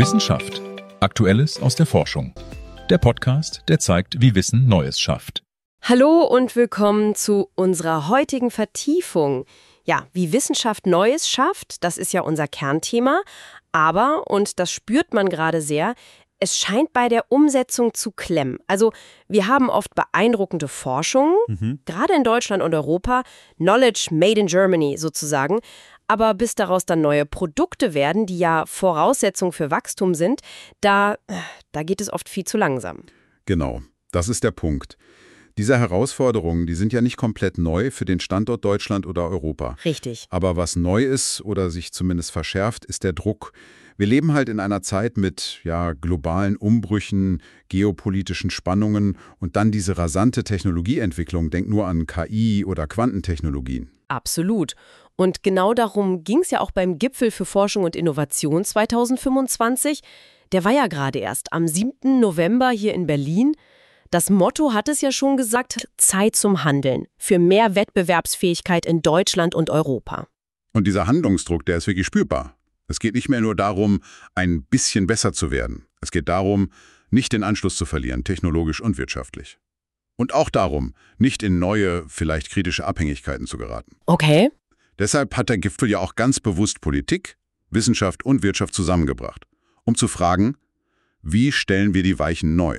Wissenschaft. Aktuelles aus der Forschung. Der Podcast, der zeigt, wie Wissen Neues schafft. Hallo und willkommen zu unserer heutigen Vertiefung. Ja, wie Wissenschaft Neues schafft, das ist ja unser Kernthema. Aber, und das spürt man gerade sehr, es scheint bei der Umsetzung zu klemmen. Also wir haben oft beeindruckende Forschung, gerade in Deutschland und Europa, Knowledge made in Germany sozusagen. Aber bis daraus dann neue Produkte werden, die ja Voraussetzung für Wachstum sind, da geht es oft viel zu langsam. Genau, das ist der Punkt. Diese Herausforderungen, die sind ja nicht komplett neu für den Standort Deutschland oder Europa. Richtig. Aber was neu ist oder sich zumindest verschärft, ist der Druck. Wir leben halt in einer Zeit mit globalen Umbrüchen, geopolitischen Spannungen und dann diese rasante Technologieentwicklung. Denk nur an KI oder Quantentechnologien. Absolut. Und genau darum ging es ja auch beim Gipfel für Forschung und Innovation 2025. Der war ja gerade erst am 7. November hier in Berlin. Das Motto hat es ja schon gesagt, Zeit zum Handeln, für mehr Wettbewerbsfähigkeit in Deutschland und Europa. Und dieser Handlungsdruck, der ist wirklich spürbar. Es geht nicht mehr nur darum, ein bisschen besser zu werden. Es geht darum, nicht den Anschluss zu verlieren, technologisch und wirtschaftlich. Und auch darum, nicht in neue, vielleicht kritische Abhängigkeiten zu geraten. Okay. Deshalb hat der Gipfel ja auch ganz bewusst Politik, Wissenschaft und Wirtschaft zusammengebracht, um zu fragen, wie stellen wir die Weichen neu?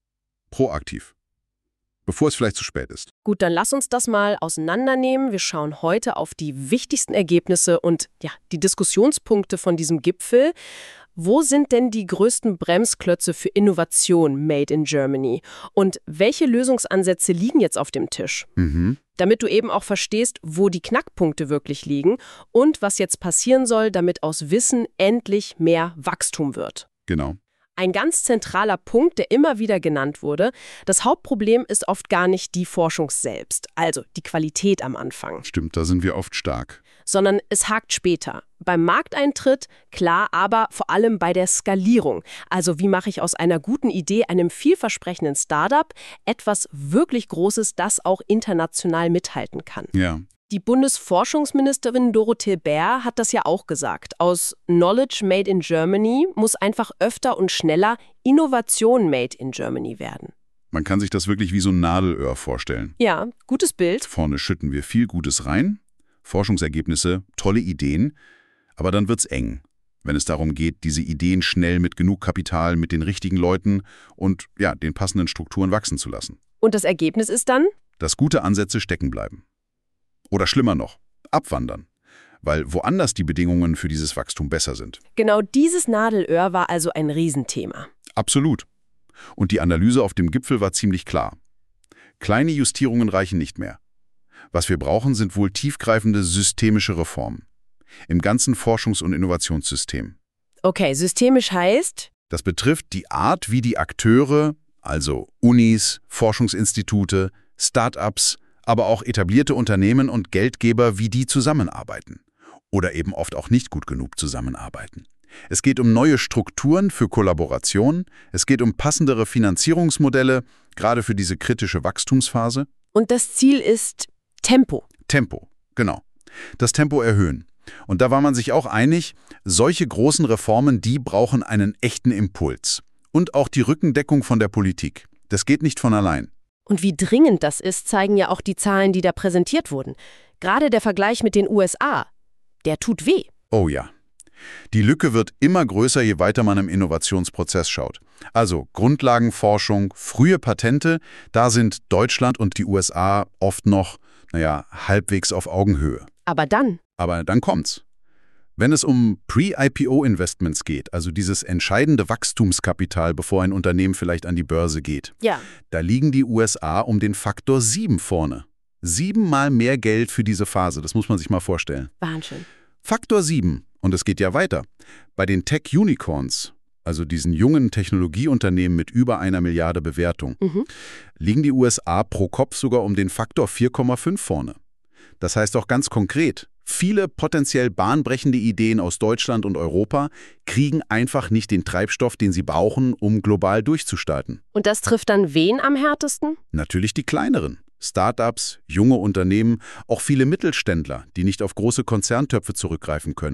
Proaktiv. Bevor es vielleicht zu spät ist. Gut, dann lass uns das mal auseinandernehmen. Wir schauen heute auf die wichtigsten Ergebnisse und die Diskussionspunkte von diesem Gipfel. Wo sind denn die größten Bremsklötze für Innovation made in Germany? Und welche Lösungsansätze liegen jetzt auf dem Tisch? Damit du eben auch verstehst, wo die Knackpunkte wirklich liegen und was jetzt passieren soll, damit aus Wissen endlich mehr Wachstum wird. Genau. Ein ganz zentraler Punkt, der immer wieder genannt wurde, das Hauptproblem ist oft gar nicht die Forschung selbst, also die Qualität am Anfang. Stimmt, da sind wir oft stark. Sondern es hakt später. Beim Markteintritt, klar, aber vor allem bei der Skalierung. Also wie mache ich aus einer guten Idee, einem vielversprechenden Startup, etwas wirklich Großes, das auch international mithalten kann. Ja. Die Bundesforschungsministerin Dorothee Bär hat das ja auch gesagt. Aus Knowledge made in Germany muss einfach öfter und schneller Innovation made in Germany werden. Man kann sich das wirklich wie so ein Nadelöhr vorstellen. Ja, gutes Bild. Vorne schütten wir viel Gutes rein, Forschungsergebnisse, tolle Ideen, aber dann wird's eng, wenn es darum geht, diese Ideen schnell mit genug Kapital, mit den richtigen Leuten und den passenden Strukturen wachsen zu lassen. Und das Ergebnis ist dann? Dass gute Ansätze stecken bleiben. Oder schlimmer noch, abwandern, weil woanders die Bedingungen für dieses Wachstum besser sind. Genau dieses Nadelöhr war also ein Riesenthema. Absolut. Und die Analyse auf dem Gipfel war ziemlich klar. Kleine Justierungen reichen nicht mehr. Was wir brauchen, sind wohl tiefgreifende systemische Reformen. Im ganzen Forschungs- und Innovationssystem. Okay, systemisch heißt? Das betrifft die Art, wie die Akteure, also Unis, Forschungsinstitute, Start-ups, aber auch etablierte Unternehmen und Geldgeber, wie die zusammenarbeiten. Oder eben oft auch nicht gut genug zusammenarbeiten. Es geht um neue Strukturen für Kollaboration, es geht um passendere Finanzierungsmodelle, gerade für diese kritische Wachstumsphase. Und das Ziel ist Tempo. Tempo, genau. Das Tempo erhöhen. Und da war man sich auch einig, solche großen Reformen, die brauchen einen echten Impuls. Und auch die Rückendeckung von der Politik. Das geht nicht von allein. Und wie dringend das ist, zeigen ja auch die Zahlen, die da präsentiert wurden. Gerade der Vergleich mit den USA, der tut weh. Oh ja. Die Lücke wird immer größer, je weiter man im Innovationsprozess schaut. Also Grundlagenforschung, frühe Patente, da sind Deutschland und die USA oft noch, halbwegs auf Augenhöhe. Aber dann kommt's. Wenn es um Pre-IPO-Investments geht, also dieses entscheidende Wachstumskapital, bevor ein Unternehmen vielleicht an die Börse geht, da liegen die USA um den Faktor 7 vorne. 7-mal mehr Geld für diese Phase, das muss man sich mal vorstellen. Wahnsinn. Faktor 7. Und es geht ja weiter. Bei den Tech-Unicorns, also diesen jungen Technologieunternehmen mit über 1 Milliarde Bewertung, liegen die USA pro Kopf sogar um den Faktor 4,5 vorne. Das heißt auch ganz konkret, viele potenziell bahnbrechende Ideen aus Deutschland und Europa kriegen einfach nicht den Treibstoff, den sie brauchen, um global durchzustarten. Und das trifft dann wen am härtesten? Natürlich die kleineren. Start-ups, junge Unternehmen, auch viele Mittelständler, die nicht auf große Konzerntöpfe zurückgreifen können.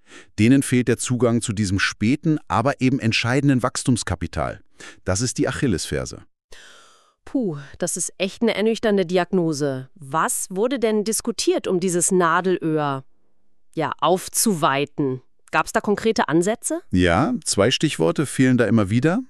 Denen fehlt der Zugang zu diesem späten, aber eben entscheidenden Wachstumskapital. Das ist die Achillesferse. Puh, das ist echt eine ernüchternde Diagnose. Was wurde denn diskutiert, um dieses Nadelöhr, aufzuweiten? Gab es da konkrete Ansätze? Ja, 2 Stichworte fehlen da immer wieder: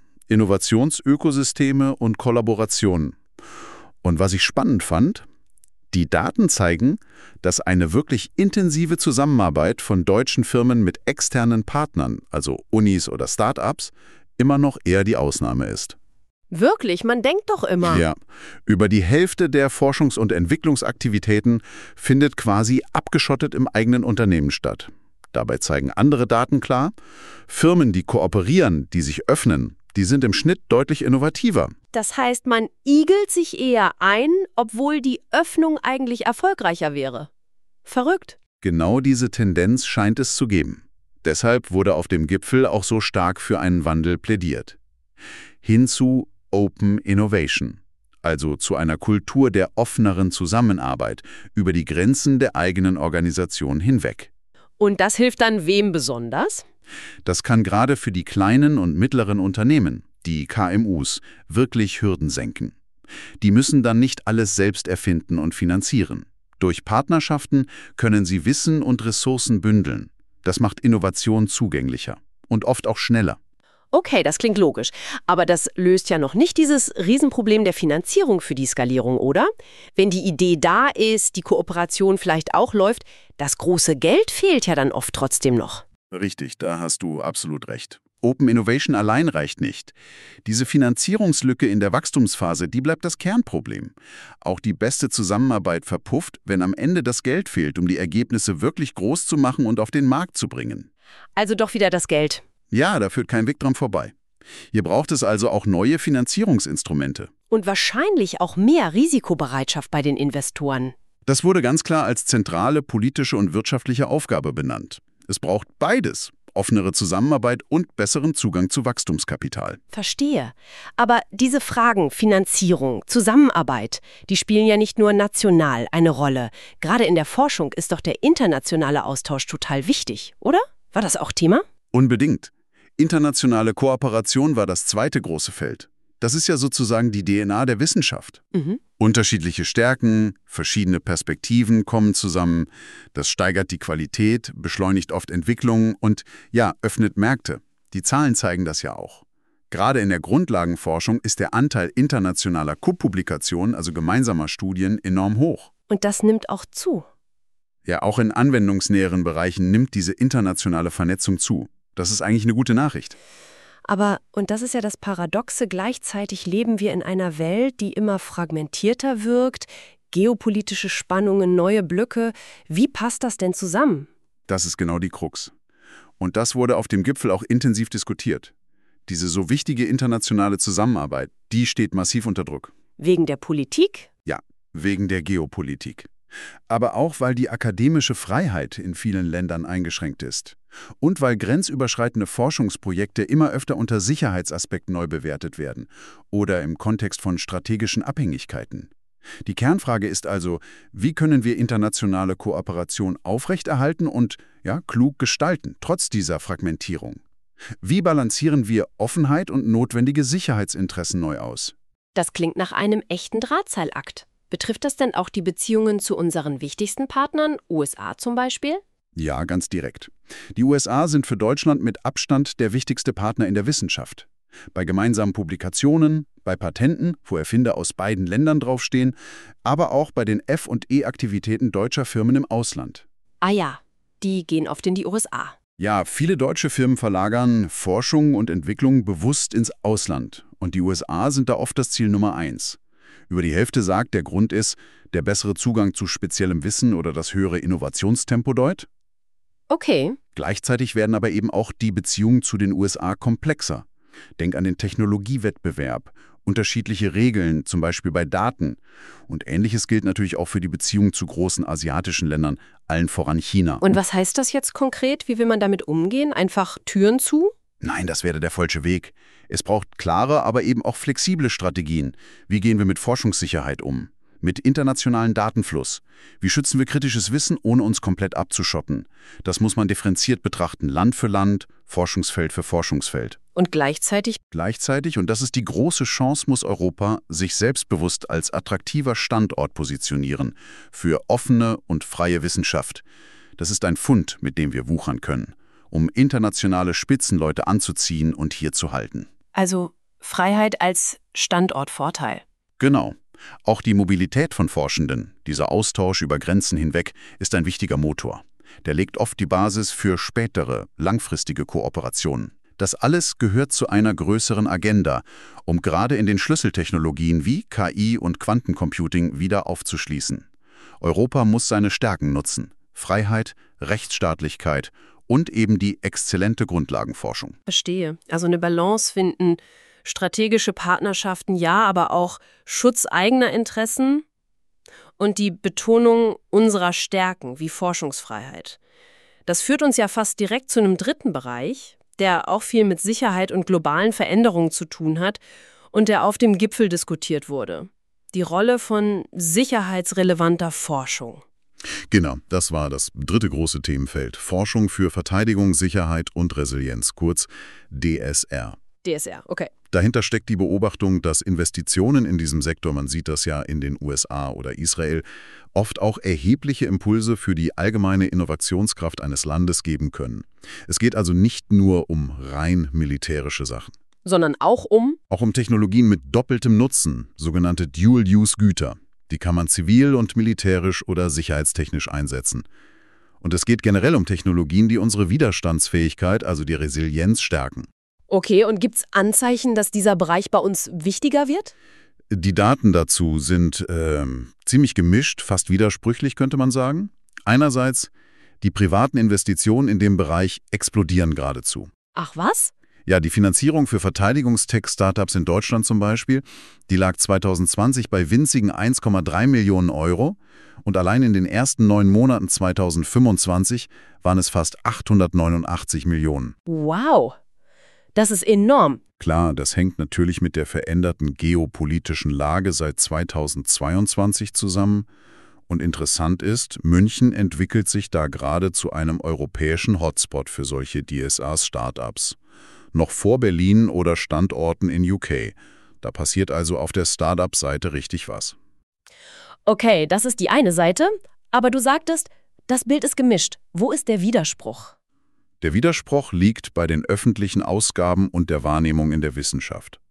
Innovationsökosysteme und Kollaboration. Und was ich spannend fand, die Daten zeigen, dass eine wirklich intensive Zusammenarbeit von deutschen Firmen mit externen Partnern, also Unis oder Start-ups, immer noch eher die Ausnahme ist. Wirklich? Man denkt doch immer. Ja, über die Hälfte der Forschungs- und Entwicklungsaktivitäten findet quasi abgeschottet im eigenen Unternehmen statt. Dabei zeigen andere Daten klar, Firmen, die kooperieren, die sich öffnen, die sind im Schnitt deutlich innovativer. Das heißt, man igelt sich eher ein, obwohl die Öffnung eigentlich erfolgreicher wäre. Verrückt. Genau diese Tendenz scheint es zu geben. Deshalb wurde auf dem Gipfel auch so stark für einen Wandel plädiert. Hin zu Open Innovation, also zu einer Kultur der offeneren Zusammenarbeit über die Grenzen der eigenen Organisation hinweg. Und das hilft dann wem besonders? Das kann gerade für die kleinen und mittleren Unternehmen, die KMUs, wirklich Hürden senken. Die müssen dann nicht alles selbst erfinden und finanzieren. Durch Partnerschaften können sie Wissen und Ressourcen bündeln. Das macht Innovation zugänglicher und oft auch schneller. Okay, das klingt logisch. Aber das löst ja noch nicht dieses Riesenproblem der Finanzierung für die Skalierung, oder? Wenn die Idee da ist, die Kooperation vielleicht auch läuft, das große Geld fehlt ja dann oft trotzdem noch. Richtig, da hast du absolut recht. Open Innovation allein reicht nicht. Diese Finanzierungslücke in der Wachstumsphase, die bleibt das Kernproblem. Auch die beste Zusammenarbeit verpufft, wenn am Ende das Geld fehlt, um die Ergebnisse wirklich groß zu machen und auf den Markt zu bringen. Also doch wieder das Geld. Ja, da führt kein Weg dran vorbei. Hier braucht es also auch neue Finanzierungsinstrumente. Und wahrscheinlich auch mehr Risikobereitschaft bei den Investoren. Das wurde ganz klar als zentrale politische und wirtschaftliche Aufgabe benannt. Es braucht beides: offenere Zusammenarbeit und besseren Zugang zu Wachstumskapital. Verstehe. Aber diese Fragen, Finanzierung, Zusammenarbeit, die spielen ja nicht nur national eine Rolle. Gerade in der Forschung ist doch der internationale Austausch total wichtig, oder? War das auch Thema? Unbedingt. Internationale Kooperation war das zweite große Feld. Das ist ja sozusagen die DNA der Wissenschaft. Unterschiedliche Stärken, verschiedene Perspektiven kommen zusammen. Das steigert die Qualität, beschleunigt oft Entwicklungen und, öffnet Märkte. Die Zahlen zeigen das ja auch. Gerade in der Grundlagenforschung ist der Anteil internationaler Co-Publikationen, also gemeinsamer Studien, enorm hoch. Und das nimmt auch zu. Ja, auch in anwendungsnäheren Bereichen nimmt diese internationale Vernetzung zu. Das ist eigentlich eine gute Nachricht. Aber, und das ist ja das Paradoxe, gleichzeitig leben wir in einer Welt, die immer fragmentierter wirkt, geopolitische Spannungen, neue Blöcke. Wie passt das denn zusammen? Das ist genau die Krux. Und das wurde auf dem Gipfel auch intensiv diskutiert. Diese so wichtige internationale Zusammenarbeit, die steht massiv unter Druck. Wegen der Politik? Ja, wegen der Geopolitik. Aber auch, weil die akademische Freiheit in vielen Ländern eingeschränkt ist. Und weil grenzüberschreitende Forschungsprojekte immer öfter unter Sicherheitsaspekten neu bewertet werden oder im Kontext von strategischen Abhängigkeiten. Die Kernfrage ist also, wie können wir internationale Kooperation aufrechterhalten und klug gestalten, trotz dieser Fragmentierung? Wie balancieren wir Offenheit und notwendige Sicherheitsinteressen neu aus? Das klingt nach einem echten Drahtseilakt. Betrifft das denn auch die Beziehungen zu unseren wichtigsten Partnern, USA zum Beispiel? Ja, ganz direkt. Die USA sind für Deutschland mit Abstand der wichtigste Partner in der Wissenschaft. Bei gemeinsamen Publikationen, bei Patenten, wo Erfinder aus beiden Ländern draufstehen, aber auch bei den F&E-Aktivitäten deutscher Firmen im Ausland. Ah ja, die gehen oft in die USA. Ja, viele deutsche Firmen verlagern Forschung und Entwicklung bewusst ins Ausland. Und die USA sind da oft das Ziel Nummer 1. Über die Hälfte sagt, der Grund ist der bessere Zugang zu speziellem Wissen oder das höhere Innovationstempo dort. Okay. Gleichzeitig werden aber eben auch die Beziehungen zu den USA komplexer. Denk an den Technologiewettbewerb, unterschiedliche Regeln, zum Beispiel bei Daten. Und Ähnliches gilt natürlich auch für die Beziehung zu großen asiatischen Ländern, allen voran China. Und was heißt das jetzt konkret? Wie will man damit umgehen? Einfach Türen zu? Nein, das wäre der falsche Weg. Es braucht klare, aber eben auch flexible Strategien. Wie gehen wir mit Forschungssicherheit um? mit internationalem Datenfluss. Wie schützen wir kritisches Wissen, ohne uns komplett abzuschotten? Das muss man differenziert betrachten, Land für Land, Forschungsfeld für Forschungsfeld. Und gleichzeitig? Gleichzeitig, und das ist die große Chance, muss Europa sich selbstbewusst als attraktiver Standort positionieren für offene und freie Wissenschaft. Das ist ein Fund, mit dem wir wuchern können, um internationale Spitzenleute anzuziehen und hier zu halten. Also Freiheit als Standortvorteil. Genau. Auch die Mobilität von Forschenden, dieser Austausch über Grenzen hinweg, ist ein wichtiger Motor. Der legt oft die Basis für spätere, langfristige Kooperationen. Das alles gehört zu einer größeren Agenda, um gerade in den Schlüsseltechnologien wie KI und Quantencomputing wieder aufzuschließen. Europa muss seine Stärken nutzen: Freiheit, Rechtsstaatlichkeit und eben die exzellente Grundlagenforschung. Verstehe. Also eine Balance finden, strategische Partnerschaften, ja, aber auch Schutz eigener Interessen und die Betonung unserer Stärken wie Forschungsfreiheit. Das führt uns ja fast direkt zu einem dritten Bereich, der auch viel mit Sicherheit und globalen Veränderungen zu tun hat und der auf dem Gipfel diskutiert wurde. Die Rolle von sicherheitsrelevanter Forschung. Genau, das war das dritte große Themenfeld. Forschung für Verteidigung, Sicherheit und Resilienz, kurz DSR. DSR, okay. Dahinter steckt die Beobachtung, dass Investitionen in diesem Sektor, man sieht das ja in den USA oder Israel, oft auch erhebliche Impulse für die allgemeine Innovationskraft eines Landes geben können. Es geht also nicht nur um rein militärische Sachen. Sondern auch um Technologien mit doppeltem Nutzen, sogenannte Dual-Use-Güter. Die kann man zivil und militärisch oder sicherheitstechnisch einsetzen. Und es geht generell um Technologien, die unsere Widerstandsfähigkeit, also die Resilienz, stärken. Okay, und gibt's Anzeichen, dass dieser Bereich bei uns wichtiger wird? Die Daten dazu sind ziemlich gemischt, fast widersprüchlich, könnte man sagen. Einerseits, die privaten Investitionen in dem Bereich explodieren geradezu. Ach was? Ja, die Finanzierung für Verteidigungstech-Startups in Deutschland zum Beispiel, die lag 2020 bei winzigen 1,3 Millionen Euro und allein in den ersten 9 Monaten 2025 waren es fast 889 Millionen. Wow, das ist enorm. Klar, das hängt natürlich mit der veränderten geopolitischen Lage seit 2022 zusammen. Und interessant ist, München entwickelt sich da gerade zu einem europäischen Hotspot für solche DSA-Startups. Noch vor Berlin oder Standorten in UK. Da passiert also auf der Startup-Seite richtig was. Okay, das ist die eine Seite, aber du sagtest, das Bild ist gemischt. Wo ist der Widerspruch? Der Widerspruch liegt bei den öffentlichen Ausgaben und der Wahrnehmung in der Wissenschaft.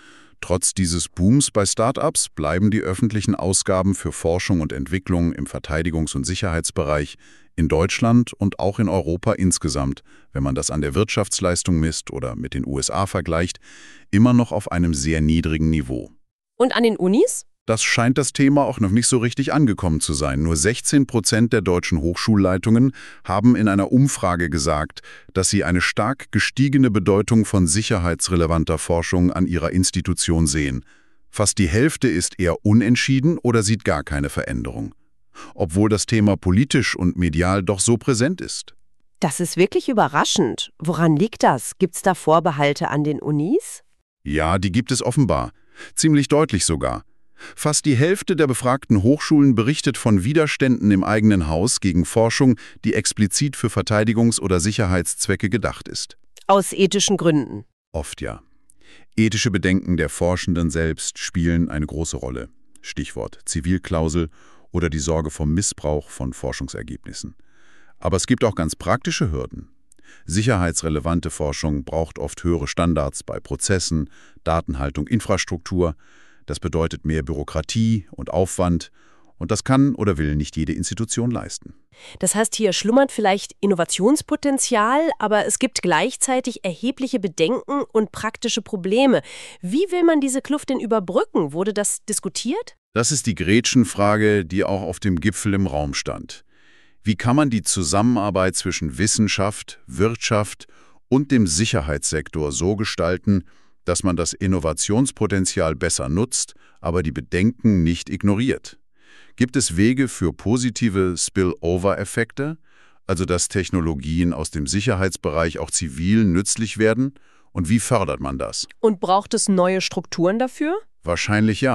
Trotz dieses Booms bei Startups bleiben die öffentlichen Ausgaben für Forschung und Entwicklung im Verteidigungs- und Sicherheitsbereich in Deutschland und auch in Europa insgesamt, wenn man das an der Wirtschaftsleistung misst oder mit den USA vergleicht, immer noch auf einem sehr niedrigen Niveau. Und an den Unis? Das scheint das Thema auch noch nicht so richtig angekommen zu sein. Nur 16% der deutschen Hochschulleitungen haben in einer Umfrage gesagt, dass sie eine stark gestiegene Bedeutung von sicherheitsrelevanter Forschung an ihrer Institution sehen. Fast die Hälfte ist eher unentschieden oder sieht gar keine Veränderung. Obwohl das Thema politisch und medial doch so präsent ist. Das ist wirklich überraschend. Woran liegt das? Gibt's da Vorbehalte an den Unis? Ja, die gibt es offenbar. Ziemlich deutlich sogar. Fast die Hälfte der befragten Hochschulen berichtet von Widerständen im eigenen Haus gegen Forschung, die explizit für Verteidigungs- oder Sicherheitszwecke gedacht ist. Aus ethischen Gründen. Oft ja. Ethische Bedenken der Forschenden selbst spielen eine große Rolle. Stichwort Zivilklausel oder die Sorge vor Missbrauch von Forschungsergebnissen. Aber es gibt auch ganz praktische Hürden. Sicherheitsrelevante Forschung braucht oft höhere Standards bei Prozessen, Datenhaltung, Infrastruktur. Das bedeutet mehr Bürokratie und Aufwand und das kann oder will nicht jede Institution leisten. Das heißt, hier schlummert vielleicht Innovationspotenzial, aber es gibt gleichzeitig erhebliche Bedenken und praktische Probleme. Wie will man diese Kluft denn überbrücken? Wurde das diskutiert? Das ist die Gretchenfrage, die auch auf dem Gipfel im Raum stand. Wie kann man die Zusammenarbeit zwischen Wissenschaft, Wirtschaft und dem Sicherheitssektor so gestalten, dass man das Innovationspotenzial besser nutzt, aber die Bedenken nicht ignoriert? Gibt es Wege für positive Spillover-Effekte, also dass Technologien aus dem Sicherheitsbereich auch zivil nützlich werden? Und wie fördert man das? Und braucht es neue Strukturen dafür? Wahrscheinlich ja.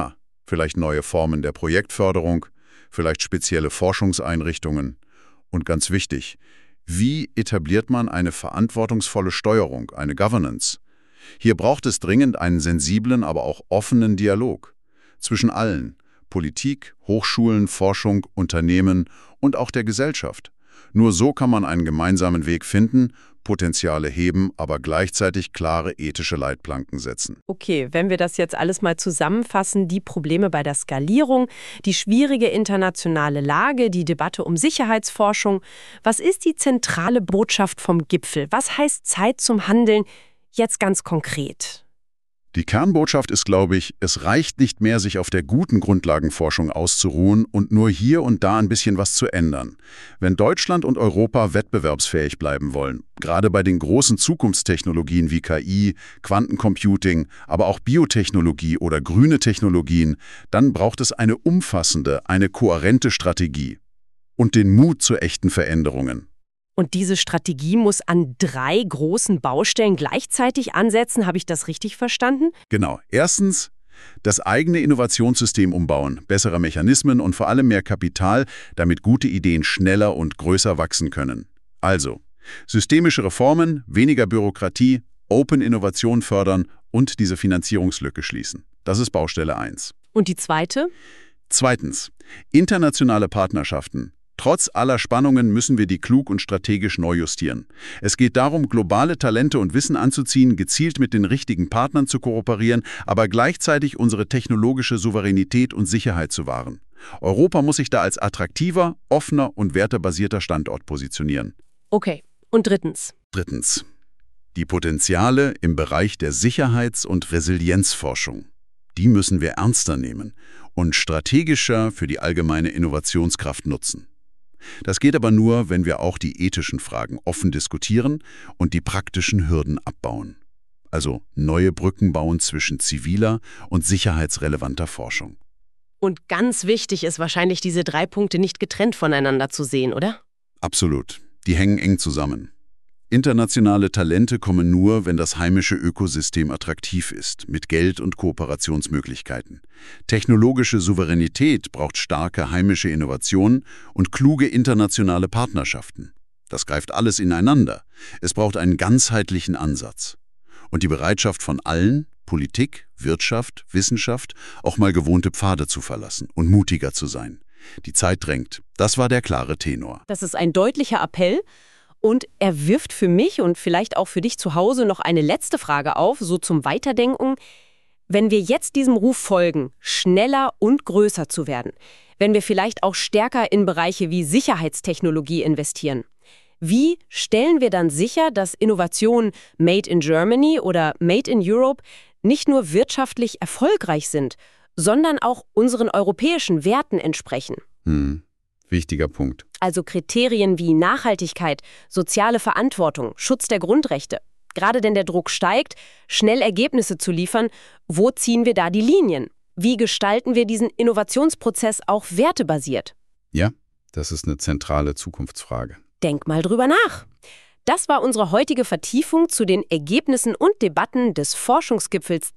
vielleicht neue Formen der Projektförderung, vielleicht spezielle Forschungseinrichtungen. Und ganz wichtig, wie etabliert man eine verantwortungsvolle Steuerung, eine Governance? Hier braucht es dringend einen sensiblen, aber auch offenen Dialog zwischen allen, Politik, Hochschulen, Forschung, Unternehmen und auch der Gesellschaft. Nur so kann man einen gemeinsamen Weg finden, Potenziale heben, aber gleichzeitig klare ethische Leitplanken setzen. Okay, wenn wir das jetzt alles mal zusammenfassen, die Probleme bei der Skalierung, die schwierige internationale Lage, die Debatte um Sicherheitsforschung, was ist die zentrale Botschaft vom Gipfel? Was heißt Zeit zum Handeln jetzt ganz konkret? Die Kernbotschaft ist, glaube ich, es reicht nicht mehr, sich auf der guten Grundlagenforschung auszuruhen und nur hier und da ein bisschen was zu ändern. Wenn Deutschland und Europa wettbewerbsfähig bleiben wollen, gerade bei den großen Zukunftstechnologien wie KI, Quantencomputing, aber auch Biotechnologie oder grüne Technologien, dann braucht es eine umfassende, eine kohärente Strategie und den Mut zu echten Veränderungen. Und diese Strategie muss an 3 großen Baustellen gleichzeitig ansetzen. Habe ich das richtig verstanden? Genau. Erstens, das eigene Innovationssystem umbauen, bessere Mechanismen und vor allem mehr Kapital, damit gute Ideen schneller und größer wachsen können. Also, systemische Reformen, weniger Bürokratie, Open-Innovation fördern und diese Finanzierungslücke schließen. Das ist Baustelle 1. Und die zweite? Zweitens, internationale Partnerschaften. Trotz aller Spannungen müssen wir die klug und strategisch neu justieren. Es geht darum, globale Talente und Wissen anzuziehen, gezielt mit den richtigen Partnern zu kooperieren, aber gleichzeitig unsere technologische Souveränität und Sicherheit zu wahren. Europa muss sich da als attraktiver, offener und wertebasierter Standort positionieren. Okay. Und drittens? Drittens, die Potenziale im Bereich der Sicherheits- und Resilienzforschung. Die müssen wir ernster nehmen und strategischer für die allgemeine Innovationskraft nutzen. Das geht aber nur, wenn wir auch die ethischen Fragen offen diskutieren und die praktischen Hürden abbauen. Also neue Brücken bauen zwischen ziviler und sicherheitsrelevanter Forschung. Und ganz wichtig ist wahrscheinlich, diese 3 Punkte nicht getrennt voneinander zu sehen, oder? Absolut. Die hängen eng zusammen. Internationale Talente kommen nur, wenn das heimische Ökosystem attraktiv ist, mit Geld und Kooperationsmöglichkeiten. Technologische Souveränität braucht starke heimische Innovationen und kluge internationale Partnerschaften. Das greift alles ineinander. Es braucht einen ganzheitlichen Ansatz. Und die Bereitschaft von allen, Politik, Wirtschaft, Wissenschaft, auch mal gewohnte Pfade zu verlassen und mutiger zu sein. Die Zeit drängt. Das war der klare Tenor. Das ist ein deutlicher Appell. Und er wirft für mich und vielleicht auch für dich zu Hause noch eine letzte Frage auf, so zum Weiterdenken. Wenn wir jetzt diesem Ruf folgen, schneller und größer zu werden, wenn wir vielleicht auch stärker in Bereiche wie Sicherheitstechnologie investieren, wie stellen wir dann sicher, dass Innovationen Made in Germany oder Made in Europe nicht nur wirtschaftlich erfolgreich sind, sondern auch unseren europäischen Werten entsprechen? Wichtiger Punkt. Also Kriterien wie Nachhaltigkeit, soziale Verantwortung, Schutz der Grundrechte. Gerade denn der Druck steigt, schnell Ergebnisse zu liefern, wo ziehen wir da die Linien? Wie gestalten wir diesen Innovationsprozess auch wertebasiert? Ja, das ist eine zentrale Zukunftsfrage. Denk mal drüber nach. Das war unsere heutige Vertiefung zu den Ergebnissen und Debatten des Forschungsgipfels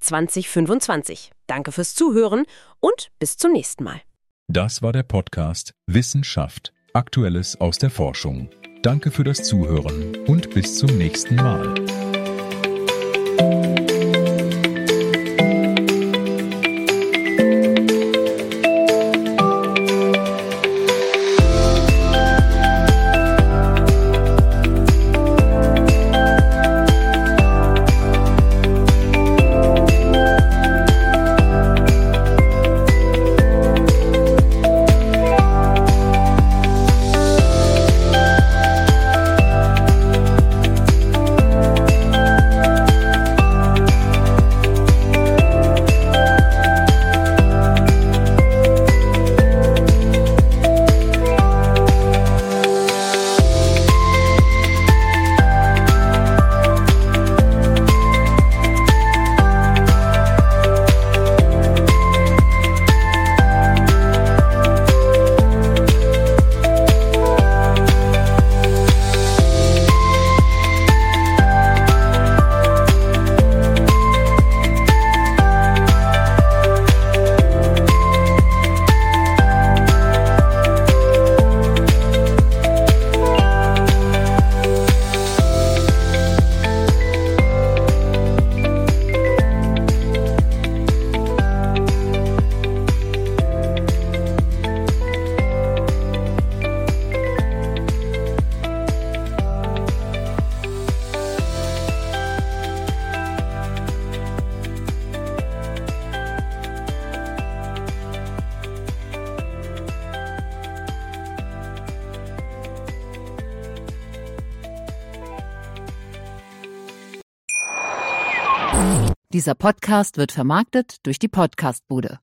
2025. Danke fürs Zuhören und bis zum nächsten Mal. Das war der Podcast Wissenschaft. Aktuelles aus der Forschung. Danke für das Zuhören und bis zum nächsten Mal. Dieser Podcast wird vermarktet durch die Podcast-Bude.